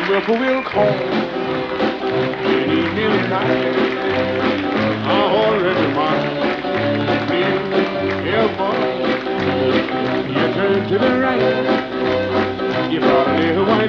whippoorwill call any minute night. I already marked careful. You turn to the right, you brought a little white